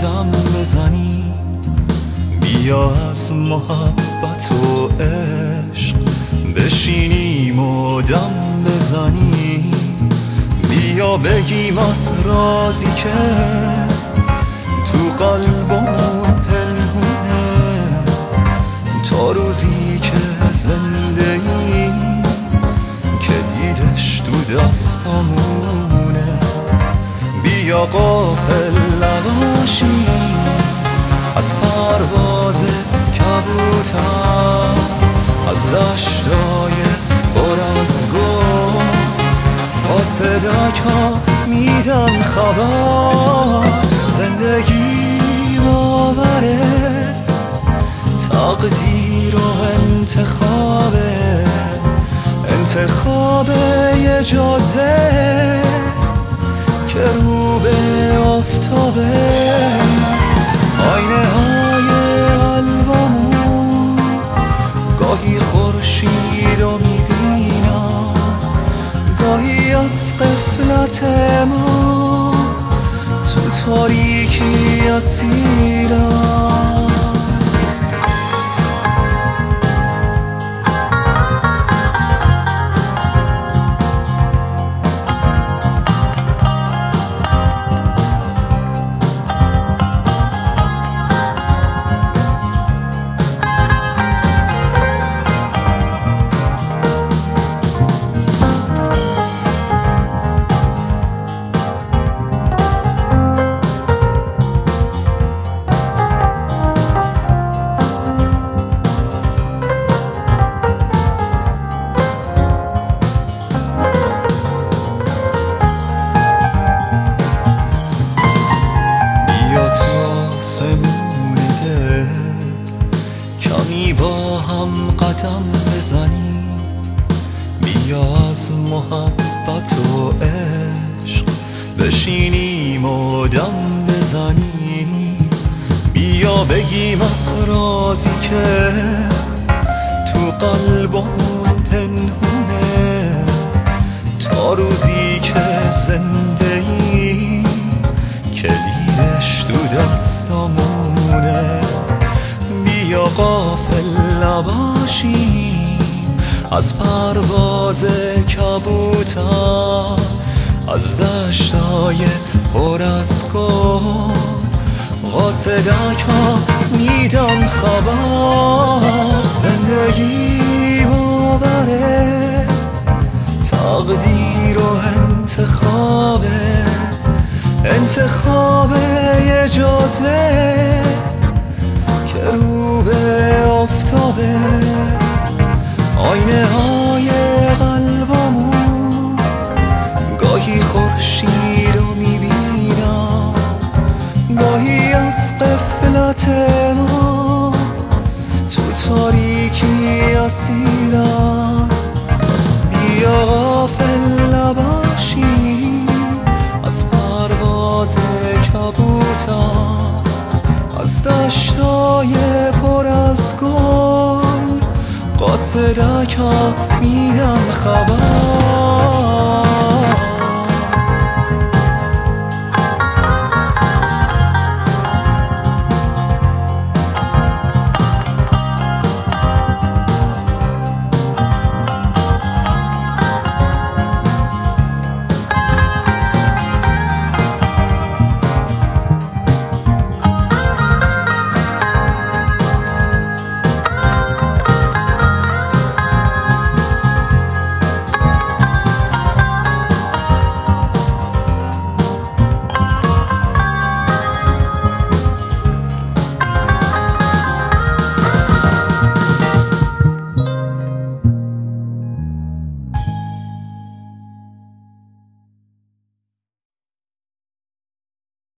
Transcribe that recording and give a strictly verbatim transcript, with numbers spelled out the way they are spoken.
دم بزنی، بیا از محبت و عشق بشینیم و دم بزنیم. بیا بگیم از رازی که تو قلبمون پنهونه، تا روزی که زنده ایم کلیدش تو دستامونه. بیا غافل نباشیم از پرواز کبوتر، از دشتای پر از گل با صداک ها میدن خبر. زندگی باوره، تقدیر و انتخابه، انتخاب یه جاده که رو به آفتابه. آینه های قلبمون گاهی خورشید رو میبینم، گاهی از غفلت ما تو تاریکی اسیرم. کمی با هم قدم بزنیم، بیا از محبت و عشق بشینیم و دم بزنیم. بیا بگیم از رازی که تو قلبمون پنهونه، تا روزی که زنده ایم کلیدش تو دستامونه. بیا غافل نباشیم از پرواز کبوتر، از دشتای پر از گل قاصدک ها میدن خبر. زندگی باوره، تقدیر و انتخابه، انتخاب یه جاده که رو به آفتابه. آینه های قلبمون گاهی خورشید رو میبینم، گاهی از غفلت ما تو تاریکی اسیرم. بیا غافل نباشیم از پرواز کبوتر، از دشتای پر از گل قاصدک ها میدن خبر.